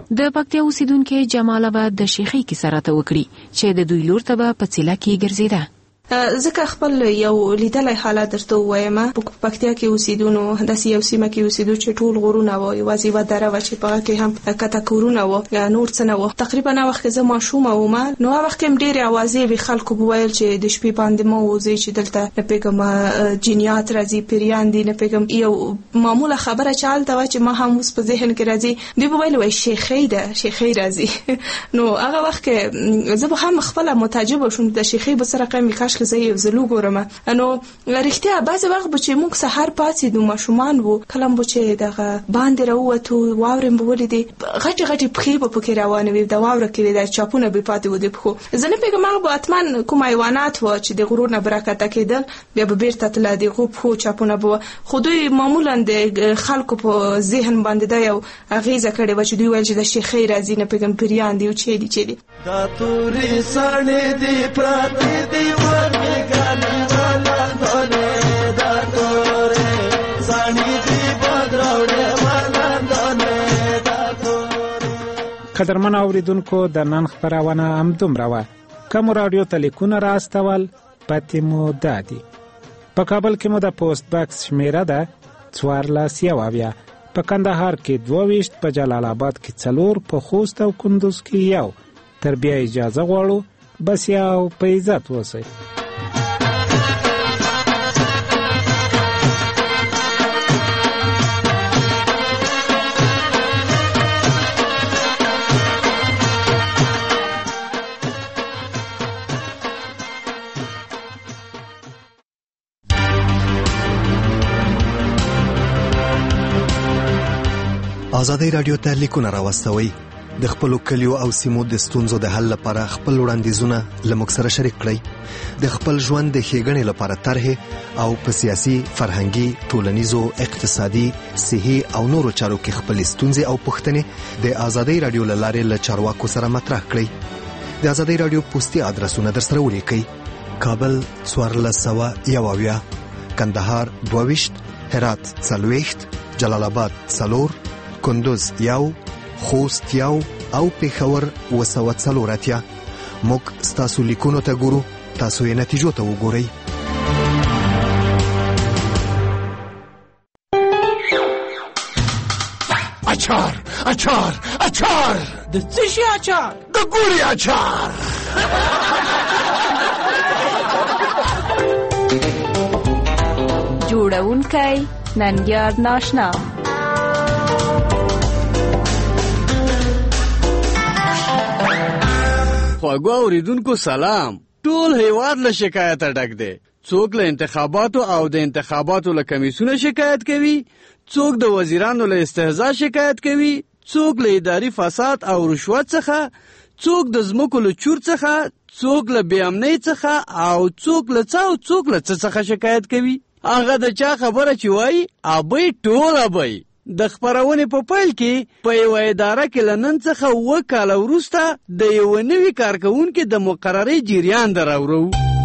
د پکتیا اوسیدونکو جمال آباد د شیخي کیسه راته وکړي چې د دوی لور ته په څیله کې ګرځیده. ځکه خپل یو لیدلای حالت درته وایم. په پکتیا کې اوسیدونو د یو سیمه کې اوسیدو چې ټول غرونه و یوازې و دره و چې په کې هم کته کورونه و نور څه نه و. تقریبا نو وخت زه ماشومه وم نو وخت هم ډېر اوازې به خلکو بویل چې د شپې باندې مو وځي چې دلته نه پیګم جنیات راځي پیریان دي نه پیګم یو معموله خبره چالته و چې ما هم اوس په ذهن کې راځي دی بویل وای شیخی راځي. نو هغه وخت زه به هم خپل متعجب شوم د شیخی به سره کوم کاش که زه یو زلو ګورم. نو رښتیا بعضې وخت به چې موږ سهار پاڅېدو ماشومان وو کله به چې دغه باندې راووتو واورې به ولیدې غټې پښې به پکې روانې وې د واوره کې د چاپونه به پاتې وو د پښو. زه نه پوهېږم هغه به حتما کوم حیوانات وو چې د غرور نه به راکښته کېدل بیا به بیرته تله د هغو پښو چاپونه به وه. خو دوی معمولا د خلکو په ذهن باندې دا یو اغېزه کړې وه چې دوی ویل چې د شیخۍ راځي نه پوهېږم پیریان دي او چې دي دا تورې ساړې دي پراتې دي ورمېږانې ولاندونې دا تورې ساړې دي بدراوړې ولاندونې دا تورې. قدرمن اوریدونکو د نن خپرونه همدومره وه. کومو راډیو ته لیکونه رااستول پتې مو دا دي. په کابل کې مو د پوسټ باکس شمیره ده 1490، په کندهار کې 22، په جلال آباد کې 4، په خوست او کندوز کې 1. تر بیا اجازه غواړو بس یو په عزت اوسئ. ازادي رادیو ته لیکونه راوستوئ. د خپلو کلیو او سیمو د ستونزو د حل لپاره خپل وړاندیزونه له موږ سره شریک کړئ. د خپل ژوند د ښېګڼې لپاره طرحې او په سیاسي، فرهنګي، ټولنیزو، اقتصادي، صحي او نورو چارو کې خپلې ستونزې او پوښتنې د ازادي رادیو له لارې له چارواکو سره مطرح کړئ. د ازادي رادیو پوسټي ادرسونه درسره ولیکئ: کابل 1490، کندهار 22، هرات 40، جلال آباد 4، کندوز 1، خوست 1 او پېښور 240. موږ ستاسو لیکونو ته ګورو، تاسو یې نتیجو ته وګورئ. اچار د څه شي اچار؟ د ګوري اچار. جوړونکی ننګیار ناشنا. خواږه اوریدونکو سلام. ټول هیواد له شکایت ډک دی. څوک له انتخاباتو او د انتخاباتو له کمیسیونه شکایت کوي، څوک د وزیرانو له استهزاء شکایت کوي، څوک له اداري فساد او رشوت څخه، څوک د ځمکو له چور څخه، څوک له بې امنۍ څخه او څوک له څه څخه شکایت کوي. هغه د چا خبره چې وایي ابۍ ټول ابۍ. د خپرونې په پیل کې په یوه اداره کې له نن څخه 2 کاله وروسته د یوه نوي کارکوونکي د مقررې جریان دراوړو.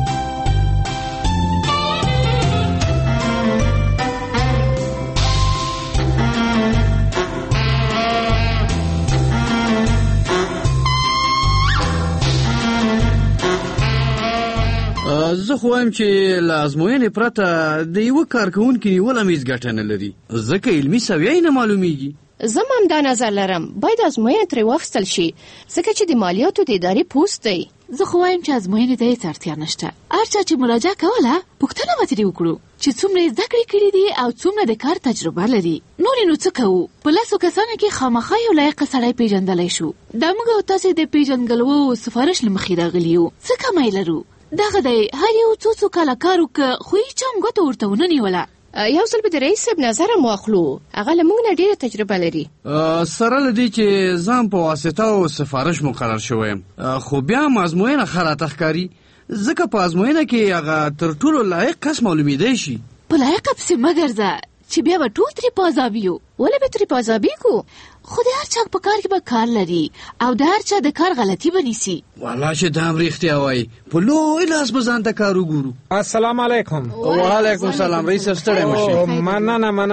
زه خو وایم چې له ازموینې پرته د یوه کارکوونکي نیول همیڅ ګټه نه لري، ځکه علمي سویه یې نه معلومیږي. زه هم دا نظر لرم، باید ازموینه ترې واخیستل شي ځکه چې د مالیاتو د ادارې پوسټ دی. زه خو وایم چې ازموینې ته هېڅ اړتیا نشته. هر چا چې مراجعه کوله پوښتنه به ترې وکړو چې څومره زده کړې کړي دي او څومره د کار تجربه لري. نورې نو څه کوو؟ په 10 کسانو کې خامخا یو لایقه سړی پیژندلی شو. دا موږ او تاسې د پیژنګلو سفارش له مخې راغلي یو. څه کمی لرو؟ دغه دی، هر یو څو کاله کار وکړه خو هېچا هم ګوته ورته ونه نیوله. یو ځل به د رئیس صاحب نظر هم واخلو، هغه له موږ نه ډېره تجربه لري. سره له دې چې ځان په واسطه او سفارش مقرر شوی یم، خو بیا هم ازموینه ښه راته ښکاري، ځکه په ازموینه کې هغه تر ټولو لایق کس معلومېدی شي. په لایقه پسې مه ګرځه چې بیا به ټول ترې په عذابیو. ولې به ترې په عذابیږو؟ خو د هر چا په کار کې به کار لري او د هر چا د کار غلطي به نیسي. والله چې دا هم رښتیا وایي، په لوی لاس به ځان ته کار وګورو. السلام علیکم. وعلیکم السلام. رئیس صاحب ستړی مه شئ. مننه.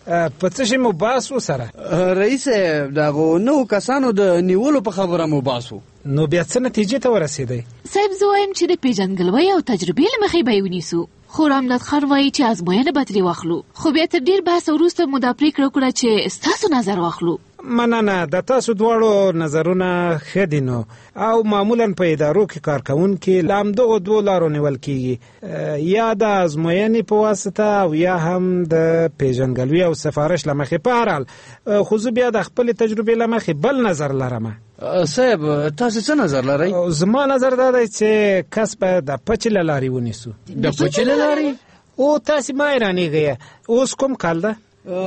په څه شي مو باسو سره؟ رئیس دغه نو کسانو د نیولو په خبره مو باسو. نو بیا څه نتیجې ته ورسېدی؟ صاحب زه وایم چې د پیژندګلوۍ او تجربې له مخې به یې ونیسو. خو راملت خان وایي چې ازموینه به ترې واخلو، خو بیا تر ډېر بحث وروسته مو دا پرېکړه وکړه چې ستاسو نظر واخلو. مننه، د تاسو دواړو نظرونه ښه دي نو، او معمولا په ادارو کې کارکوونکي له همدغو دوو لارو نیول کېږي، یا د ازموینې په واسطه او یا هم د پیژندګلوۍ او سفارش له مخې. په هر حال خو زه بیا د خپلې تجربې له مخې بل نظر لرم. صاحب تاسو څه نظر لرئ؟ زما نظر دا دی چې کس به د پچې له لارې ونیسو. د پچې له لارې؟ او تاسې ما حیرانېږئ، اوس کوم کال ده؟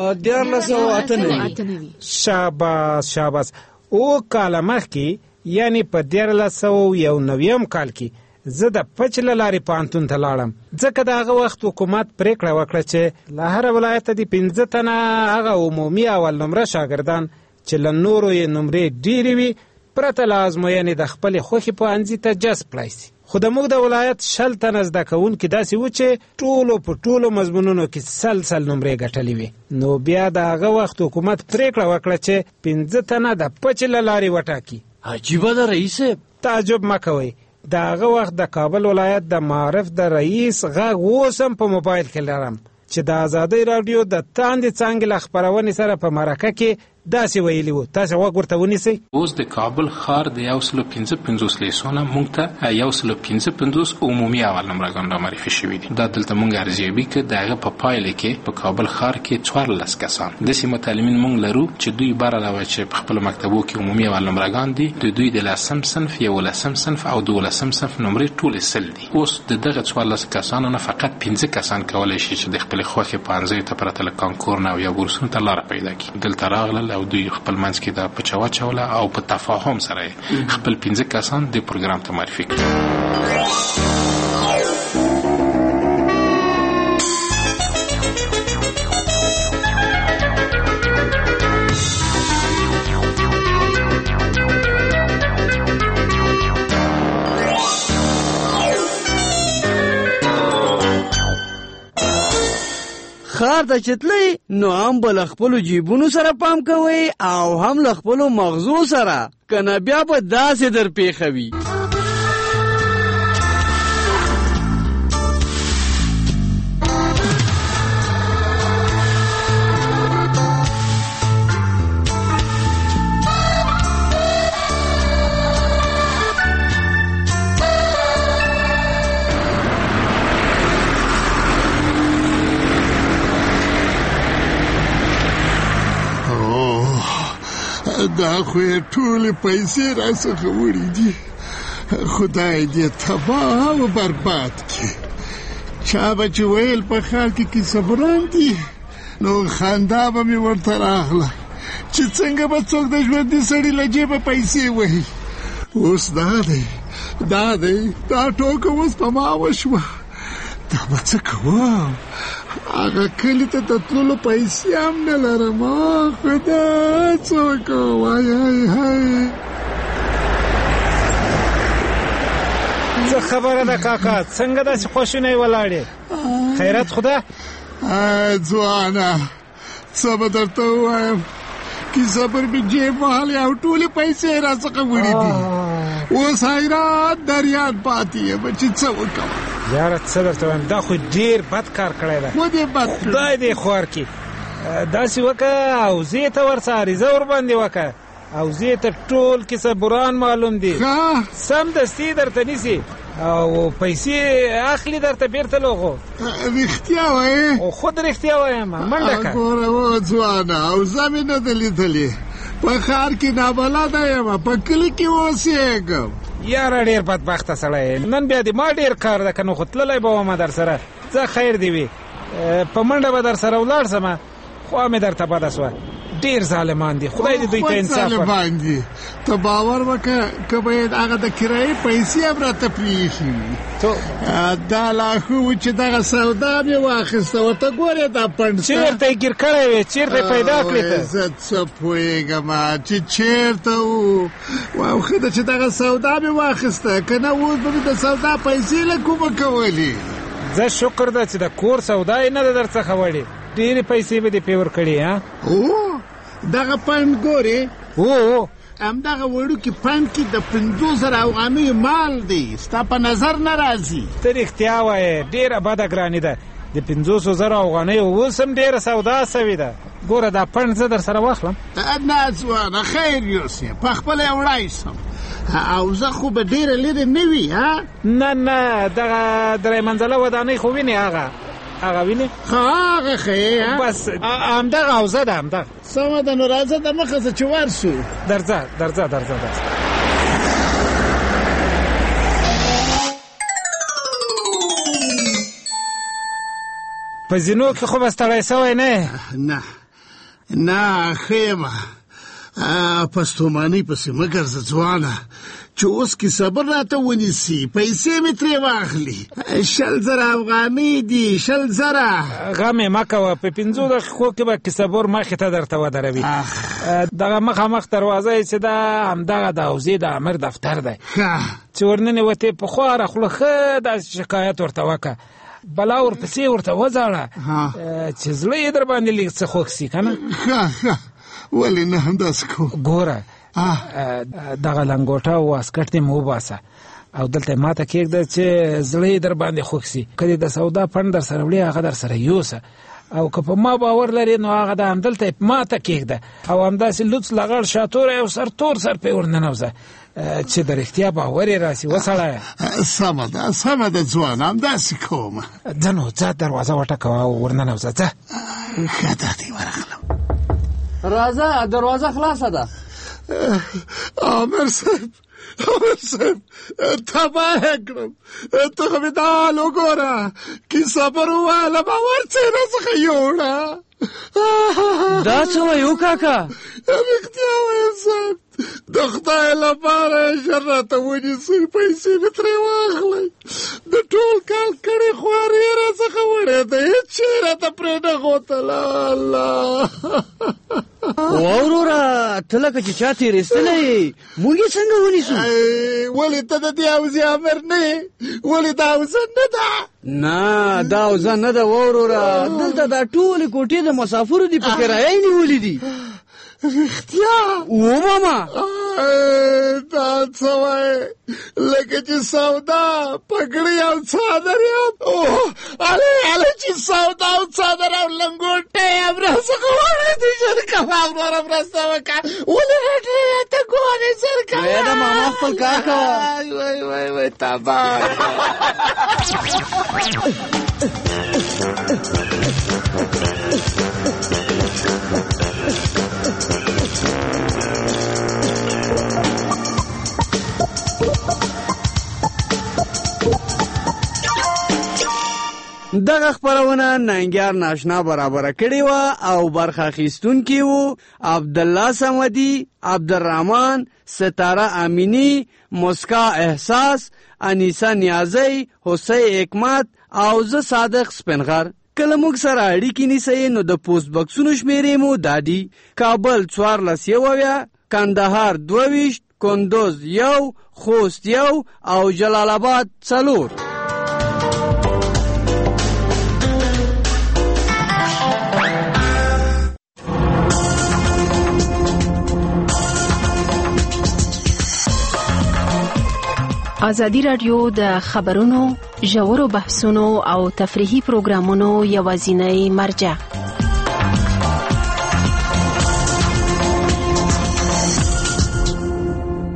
1998. شاباس. او کاله مخکې یعنی په 1991 کال کې زه د پچ له لارې پوهنتون ته لاړم، ځکه د هغه وخت حکومت پرېکړه وکړه چې له هر ولایته د 15 تنه هغه عمومي اول نمره شاګردان چې له نورو یې نمرې ډېرې وي پرته له ازموینې د خپلې خوښې پوهنځي ته جذب کړای شي. خو د موږ د ولایت 20 تنه زده کوونکي داسې وو چې ټولو په ټولو مضمونونو کې سل نمرې ګټلې وي. نو بیا د هغه وخت حکومت پرېکړه وکړه چې 15 تنه د پچې له لارې وټاکي. عجیبه ده رئیس صاحب. تعجب مه کوئ، د هغه وخت د کابل ولایت د معارف د رئیس غږ اوس هم په موبایل کې لرم چې د ازادۍ راډیو د تاندې څانګې له خپرونې سره په مرکه کې داسې ویلي وو. تاسو غوږ ورته ونیسئ. اوس د کابل ښار د 155 لیسونه موږ ته 155 عمومي اول نمرګان را معرفي شوي دي. دا دلته موږ ارزیابي کړو، د هغه په پایله کې په کابل ښار کې 14 کسان داسې متعلمین موږ لرو چې دوی بر علاوه چې په خپل مکتبو کې عمومي اول نمرګان دي، د دوی د 10 صنف، 11 صنف او 12 صنف نمرې ټول سل دي. اوس د دغه 14 کسانو نه فقط 15 کسان کولای شي چې د خپل خوښې پانځه ته پرته له کانکور نه یا بورسونو ته لار پیدا کړي. دلته راغلل او دوی خپل منځ کې دا پچوا چوله او په تفاهم سره خپل 15 کسان د پروګرام ته معرفي کړي. خار ته چتلی نو هم به له خپلو جیبونو سره پام کوئ او هم له خپلو مغزو سره، کنه بیا به داسې در پیښوي. دا خو یې ټولې پیسې راڅخه وړي دي، خدای دې تباه او برباد کړي. چا به چې ویل په ښار کې کیسهبران دي نو خندا به مې ورته راغله چې څنګه به څوک د ژوندي سړي له جیبه پیسې وهي. اوس دا ټوکه اوس په ما وشوه. دا به څه کوم؟ هغه کلي ته د تللو پیسې هم نه لرم. خدا څه وکړم؟ وایي څه خبره ده کاکا؟ څنګه داسې خواشینی ولاړې؟ خیرات خدا؟ ځوانه څه به درته ووایم، کیسه پر مې جیب وهلې او ټولې پیسې راڅخه وړي دي. اوس حیران دریان پاتې یم چې څه وکړم. یاره څه درته وایم، دا خو ډېر بد کار کړی ده. ودې بد خدای دې خوار کړي. داسې وکړه حوزې ته ورڅه عریضه ورباندې وکړه. حوزې ته ټول کیسهبران معلوم دي، سمدستي درته نیسي او پیسې اخلي درته بیرته لوغو. رښتیا وایې؟ خود رښتیا وایم، منډه کړه. ګوره و ځوانه، حوزه مې نه ده لیدلې. په ښار کې نابلده یم، په کلي کې اوسېږم. یاره ډېر بدبخته سړی، نن بیا دې ما ډېر کار ده، که نو خو تللی به ومه در سره. ځه خیر دې وي، په منډه به در سره ولاړ سمه. خوا مې درته بده سوه، ډېر ظالمان دي، خدای دې دوی ته انصاف ورکړي. ظالمان دي، ته باور وکړه که باید هغه د کرایې پیسې هم راته پرېښي وي. دا لا ښه و چې دغه سودا مې واخیسته. ورته ګورې دا پنډ چېرته یې ګیر کړی وې، چېرته یې پیدا کړې ته؟ زه څه پوهېږم چې چېرته و. واو ښه ده چې دغه سودا مې واخیسته، که نه اوس به مې د سودا پیسې له کومه کولې. زه شکر ده چې د کور سودا یې نه ده در څخه وړې. ډېرې پیسې به دې پې ورکړې ها؟ دغه پنډ ګورې همدغه وړوکي پنډ کې د 50,000 افغانیو مال دی، ستا په نظر نه راځي؟ ته رښتیا وایې، ډېره بده ګراني ده. د 50,000 افغانیو اوس هم ډېره سودا سوې ده. ګوره دا پنډ زه در سره واخلم. نه ځوانه، خیر یوسې، په خپله یې وړی سم. او زه خو به ډېره لرې نه وي ها؟ نه دغه درې منزله ودانۍ خو وینې هغه وینې؟ هغه ښه بس همدغه حوزه ده همدغه. سمه ده، نو راځه د مخه ځه چې ورسو. درځه. په زینو کې خو به ستړی سوی نه ښه یم. په ستومانۍ پسې مه ګرځه ځوانه، چې اوس کې صبر راته ونیسي، پیسې مې ترې واخلي. 100,000 افغانۍ دي، 100,000. غم یې مه کوه، په 5 دقیقو کې به کیسهبور مخې ته درته ودروي. دغه مخامخ دروازه یې چې ده همدغه د حوزې د امر دفتر دی. چې ورننوتې په خواره خوله ښه داسې شکایت ورته وکړه، بلا ورپسې ورته وځاړه چې زړه یې در باندې لږ څه خوښ سي که نه؟ ولې نه همداسې کوو. ګوره دغه لنګوټه او واسکټ دې مې وباسه او دلته ماته کېږده چې زړه یې در باندې خوښ سي. که دې د سودا پنډ در سره وړي هغه در سره یوسه، او که په ما باور لري نو هغه د همدلته ماته کېږده او همداسې لوڅ لغړ شاتوری او سرتور سر پې ورننوځه چې د رښتیا باور یې راسي. وسړیه سمه ده ځوان، همداسې کوم. ځه نو ځه، دروازه وټکوه او ورننوځه. ځه ښه دا دې ورغلم. راځه، دروازه خلاصه ده. عامر صاحب تباه کړم، ته خو مې دا حال وګوره، کیسه پر وواله باور څېره څخه یوړه. دا څه وایو کاکا؟ رښتیا وایم صاحب، د خدای لپاره ژر راته ونیسئ، پیسې مې ترې واخلئ. د ټول کال کړې خواري یې راڅخه وړې ده، هېڅ شی راته پرې نه غوتله. الله وروره، ته لکه چې چا تېرېستلی یې، موږ یې څنګه ونیسو؟ ولې ته د دې حوزې امر نه یې؟ ولې دا حوزه نه ده؟ نه دا حوزه نه ده وروره، دلته دا ټولې کوټې د مسافرو دي، په کرایه یې نیولې دي. رښتیا؟ ماما دا څه وایې؟ لکه چې سودا پګړۍ او څادر یم. هلې چې سودا او څادر او لنګوټې یم راڅخه واړېدې، ژر کوه وروره مرسته وکړه. ولې راته ګورې؟ ژر کوه. د ماما خپل کار کوه. وای تباه. دغه خپرونه ننګیار ناشنا برابره کړې وه او برخه اخیستونکي وو عبدالله صمدي، عبدالرحمن، ستاره امینی، مسکا احساس، انیسه نیازی، حسین حکمت او زه صادق سپنغر. کله موږ سره اړیکې نیسئ نو د پوسټ بکسونو شمېرې مو دادي: کابل 14 کندهار 22 کندوز 1 خوست 1 او جلال آباد 4. ازادي راډیو د خبرونو، ژورو بحثونو او تفریحي پروګرامونو یوازینی مرجع.